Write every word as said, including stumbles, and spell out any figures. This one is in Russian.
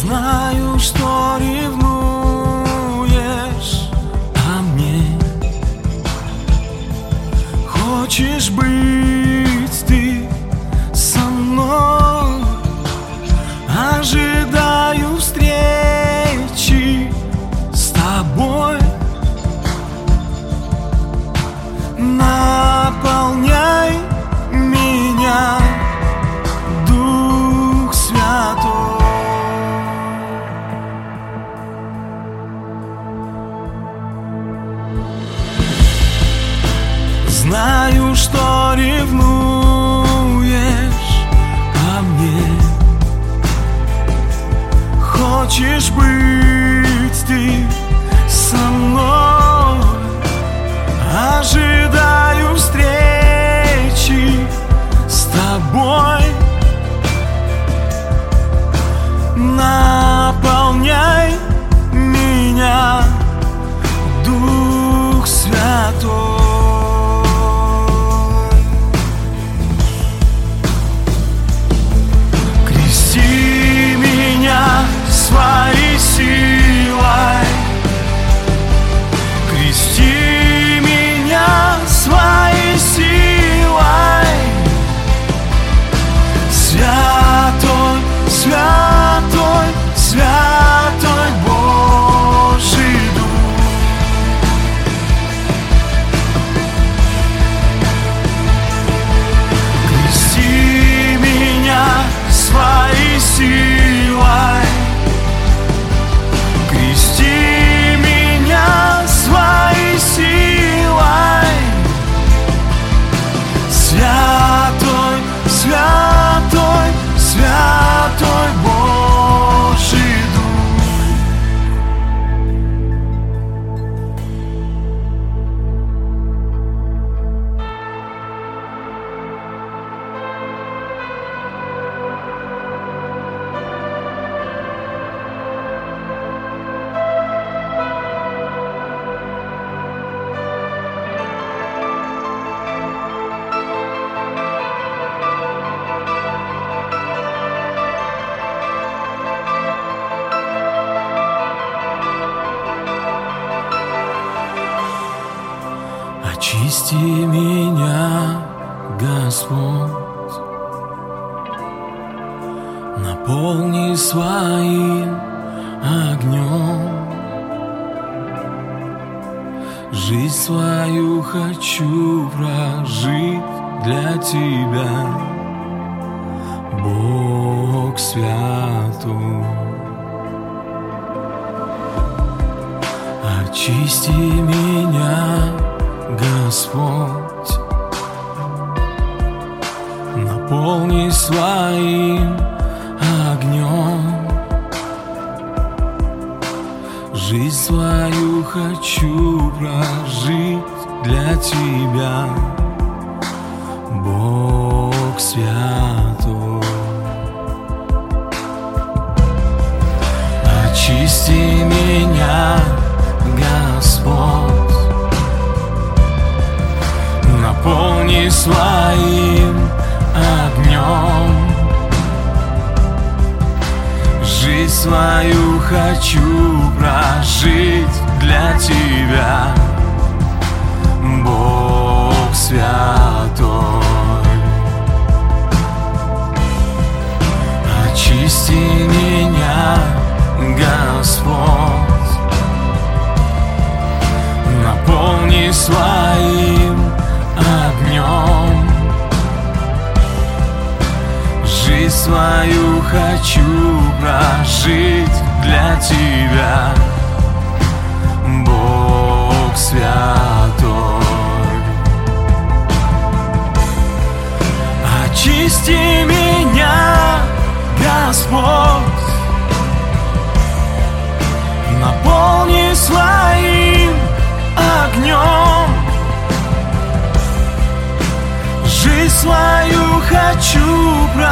Знаю, что ревнуешь о мне. Хочешь быть ты со мной? Ожидаю встречи с тобой. Наполняй меня, Дух Святой. Знаю, что ревнуешь ко мне. Хочешь быть ты со мной? Ожидаю встречи с тобой. Наполняй меня, Дух Святой. Крести меня своей силой. Крести меня своей силой. Святой, святой, святой Божий Дух. Крести меня своей силой. Крести меня своей силой. Святой, святой, святой Божий Дух. Очисти меня, Господь, наполни своим огнем. Жизнь свою хочу прожить для Тебя, Бог святой. Очисти меня, Господь, наполни своим огнем. Жизнь свою хочу прожить для Тебя, Бог святой. Очисти меня, Господь, наполни своим огнем. Жизнь свою хочу прожить для Тебя, Бог святой. Очисти меня, Господь, наполни своим огнем. Жизнь свою хочу прожить для Тебя, Бог святой. Очисти меня, Господь, наполни своим огнем. Жизнь свою хочу прожить